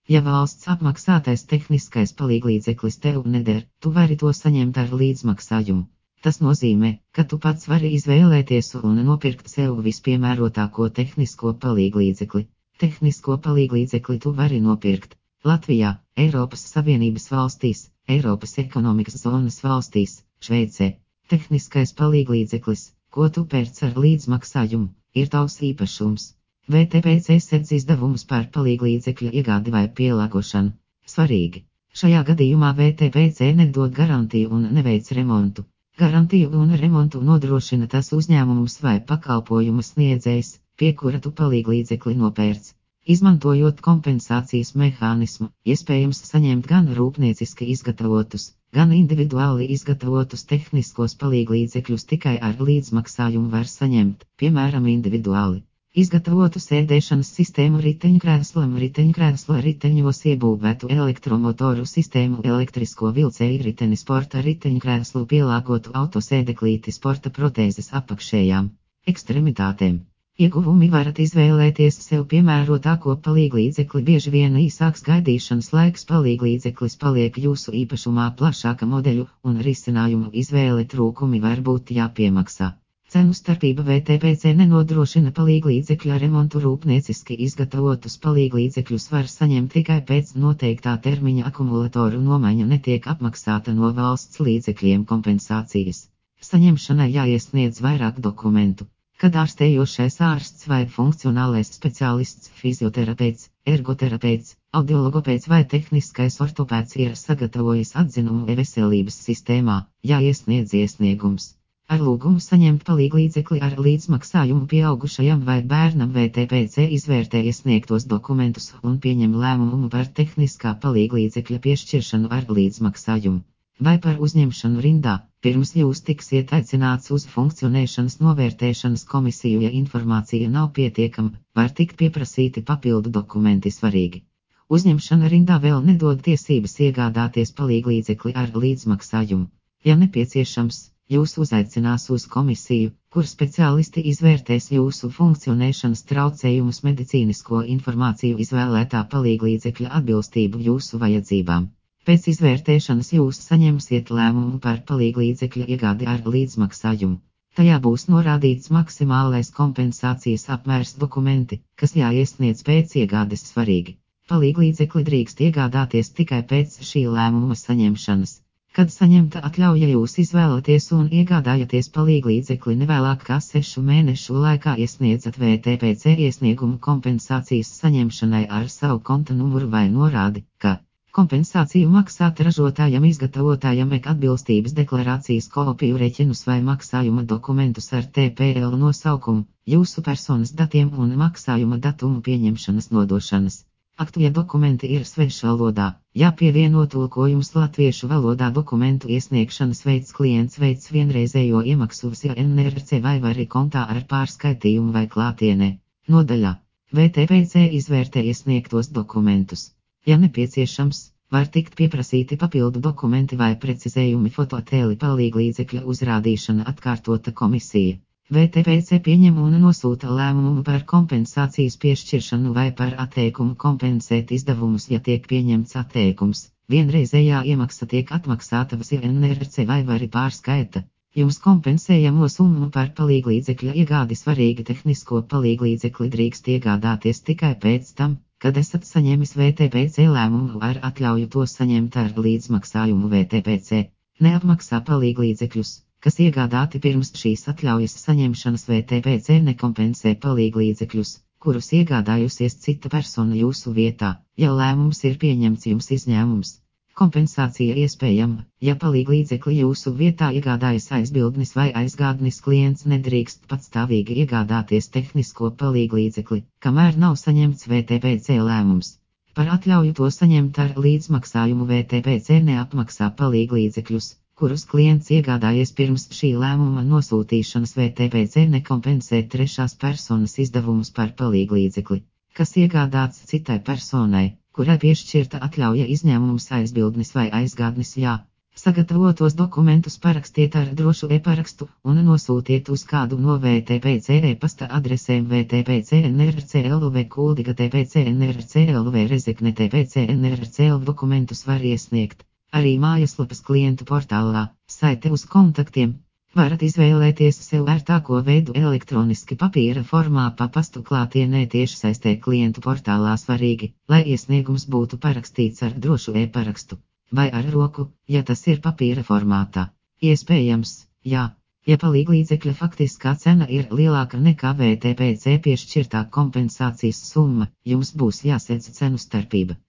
Ja valsts apmaksātais tehniskais palīglīdzeklis tev neder, tu vari to saņemt ar līdzmaksājumu. Tas nozīmē, ka tu pats vari izvēlēties un nopirkt sev vispiemērotāko tehnisko palīglīdzekli. Tehnisko palīglīdzekli tu vari nopirkt Latvijā, Eiropas Savienības valstīs, Eiropas ekonomikas zonas valstīs, Šveicē. Tehniskais palīglīdzeklis, ko tu pērc ar līdzmaksājumu, ir tavs īpašums. VTPC sedz izdevumus par palīglīdzekļu iegādi vai pielāgošanu. Svarīgi. Šajā gadījumā VTPC nedod garantiju un neveic remontu. Garantiju un remontu nodrošina tas uzņēmums vai pakalpojumu sniedzējs, pie kura tu palīglīdzekli nopērc. Izmantojot kompensācijas mehānismu, iespējams saņemt gan rūpnieciski izgatavotus, gan individuāli izgatavotus tehniskos palīglīdzekļus tikai ar līdzmaksājumu var saņemt, piemēram, individuāli izgatavotu sēdēšanas sistēmu riteņkrēslam, riteņos iebūvētu elektromotoru sistēmu, elektrisko vilcēju riteni, sporta riteņkrēslu, pielāgotu autosēdeklīti sporta protēzes apakšējām ekstremitātēm. Ieguvumi varat izvēlēties sev piemērotāko palīglīdzekli, bieži vien īsāks gaidīšanas laiks, palīglīdzeklis paliek jūsu īpašumā, plašāka modeļu un risinājumu izvēle, trūkumi var būt jāpiemaksā. Cenu starpība VTPC nenodrošina palīglīdzekļa remontu, rūpnieciski izgatavotus palīglīdzekļus var saņemt tikai pēc noteiktā termiņa, akumulatoru nomaiņa netiek apmaksāta no valsts līdzekļiem, kompensācijas saņemšanai jāiesniedz vairāk dokumentu. Kad ārstējošais ārsts vai funkcionālais speciālists, fizioterapeits, ergoterapeits, audiologopēds vai tehniskais ortopēds ir sagatavojis atzinumu e-veselības sistēmā, jāiesniedz iesniegums. Ar lūgumu saņemt palīglīdzekli ar līdzmaksājumu pieaugušajam vai bērnam VTPC izvērtē iesniegtos dokumentus un pieņem lēmumu par tehniskā palīglīdzekļa piešķiršanu ar līdzmaksājumu. Vai par uzņemšanu rindā, pirms jūs tiksiet aicināts uz funkcionēšanas novērtēšanas komisiju, ja informācija nav pietiekama, var tikt pieprasīti papildu dokumenti svarīgi. Uzņemšana rindā vēl nedod tiesības iegādāties palīglīdzekli ar līdzmaksājumu. Ja nepieciešams, jūs uzaicinās uz komisiju, kur speciālisti izvērtēs jūsu funkcionēšanas traucējumus, medicīnisko informāciju, izvēlētā palīglīdzekļa atbilstību jūsu vajadzībām. Pēc izvērtēšanas jūs saņemsiet lēmumu par palīglīdzekļa iegādi ar līdzmaksājumu. Tajā būs norādīts maksimālais kompensācijas apmērs, dokumenti, kas jāiesniedz pēc iegādes svarīgi. Palīglīdzekli drīkst iegādāties tikai pēc šī lēmuma saņemšanas. Kad saņemta atļauja, jūs izvēlaties un iegādājaties palīglīdzekli nevēlāk kā 6 mēnešu laikā, iesniedzat VTPC iesniegumu kompensācijas saņemšanai ar savu konta numuru vai norādi, ka kompensāciju maksāt ražotājam, izgatavotājam, atbilstības deklarācijas kopiju, reķinus vai maksājuma dokumentus ar TPL nosaukumu, jūsu personas datiem un maksājuma datumu pieņemšanas nodošanas aktu, ja dokumenti ir svešvalodā, jāpievieno tulkojums latviešu valodā. Dokumentu iesniegšanas veids: klients veids vienreizējo iemaksu via NRC vai arī kontā ar pārskaitījumu vai klātienē. Nodaļā VTPC izvērtē iesniegtos dokumentus. Ja nepieciešams, var tikt pieprasīti papildu dokumenti vai precizējumi, fototēli, palīglīdzekļa uzrādīšana, atkārtota komisija. VTPC pieņem un nosūta lēmumu par kompensācijas piešķiršanu vai par atteikumu kompensēt izdevumus, ja tiek pieņemts atteikums. Vienreizējā iemaksa tiek atmaksāta via NRC vai arī pārskaita. Jums kompensējamo summu par palīglīdzekļa iegādi svarīgi: tehnisko palīglīdzekli drīkst iegādāties tikai pēc tam, kad esat saņēmis VTPC lēmumu ar atļauju to saņemt ar līdzmaksājumu. VTPC neapmaksā palīglīdzekļus, kas iegādāti pirms šīs atļaujas saņemšanas. VTPC nekompensē palīglīdzekļus, kurus iegādājusies cita persona jūsu vietā, ja lēmums ir pieņemts jums izņēmums. Kompensācija iespējama, ja palīglīdzekli jūsu vietā iegādājas aizbildnis vai aizgādnis. Klients nedrīkst patstāvīgi iegādāties tehnisko palīglīdzekli, kamēr nav saņemts VTPC lēmums. Par atļauju to saņemt ar līdzmaksājumu VTPC neapmaksā palīglīdzekļus, kurus klients iegādājies pirms šī lēmuma nosūtīšanas. VTPC nekompensē trešās personas izdevumus par palīglīdzekli, kas iegādāts citai personai, kurai piešķirta atļauja, izņēmums aizbildnis vai aizgādnis. Sagatavotos dokumentus parakstiet ar drošu e-parakstu un nosūtiet uz kādu no VTPC e-pasta adresēm VTPC-NRCLV Kuldīga TPC-NRCLV Rezekne TPC-NRCLV. Dokumentus var iesniegt arī mājaslapas klientu portālā, saite uz kontaktiem. Varat izvēlēties sev ērtāko veidu elektroniski papīra formā pa pastu klātienē tiešsaistē klientu portālā. Svarīgi, lai iesniegums būtu parakstīts ar drošu e-parakstu vai ar roku, ja tas ir papīra formātā. Iespējams, jā, ja palīglīdzekļa faktiskā cena ir lielāka nekā VTPC piešķirtā kompensācijas summa, jums būs jāsedz cenu starpība.